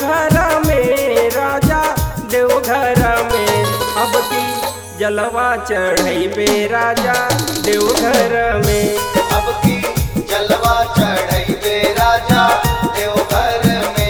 देवघर में राजा देवघर में अब की जलवा चढ़ैबे राजा देवघर में। अब की जलवा चढ़ैबे राजा देवघर में।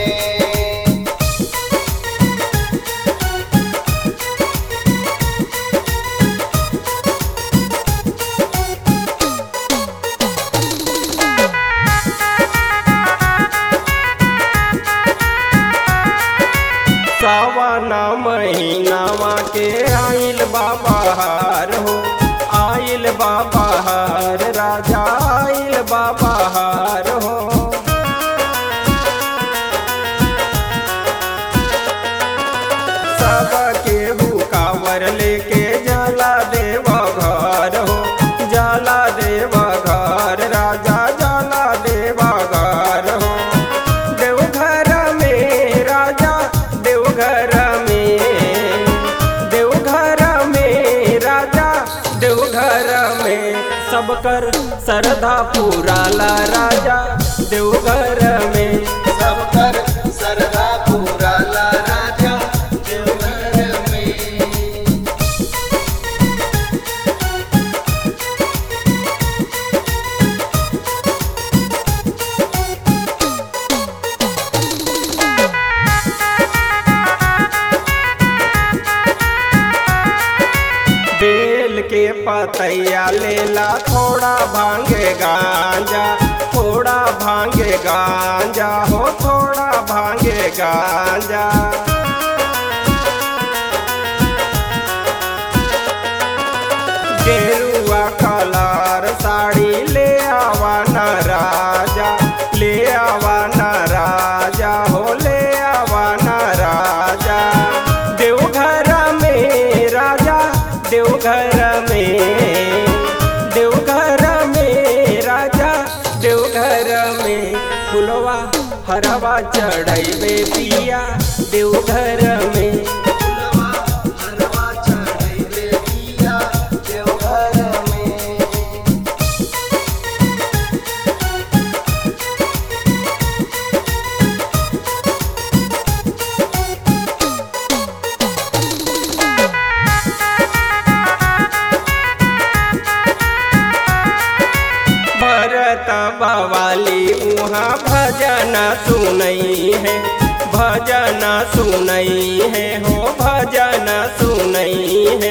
सावन महीनावा के आइल बाबा हो आइल बाबा राजा आइल बाबा हो। सब केहू कांवर लेके जाला देवा घर हो जाला देवा घर राजा जाला देवा घर हो। देवघर में राजा देवघर में देवघर में राजा देवघर में सब कर श्रद्धा पूरा ला राजा देवघर में। सब कर श्रद्धा पूरा ला राजा देवघर में। बेल के पतैया लेला थोड़ा भांगे गांजा थोड़ा भांगे गांजा हो थोड़ा भांगे गांजा। गेरुआ कलर साड़ी ले आवा न राजा ले आवा न राजा हो ले आवा न राजा। देवघर में राजा देवघर में देवघर में राजा देवघर में फुलवा हरवा चढ़ैबे पिया देवघर में। फुलवा हरवा चढ़ैबे पिया देवघर में। भरत बवाली वहाँ भजन सुनई है भजन सुनई है हो भजन सुनई है।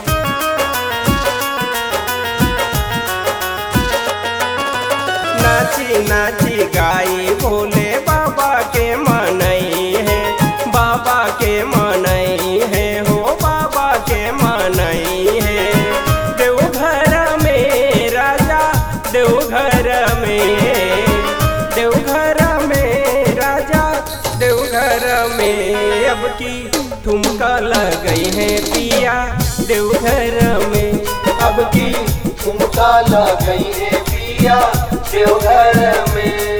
नाची नाची गाई भोले बाबा के मनई है बाबा के मनई है हो बाबा के मनई है। देवघर में राजा देवघर में देवघर में राजा देवघर में अब की ठुमका लगई है पिया देवघर में। अब की ठुमका लगई है पिया देवघर में।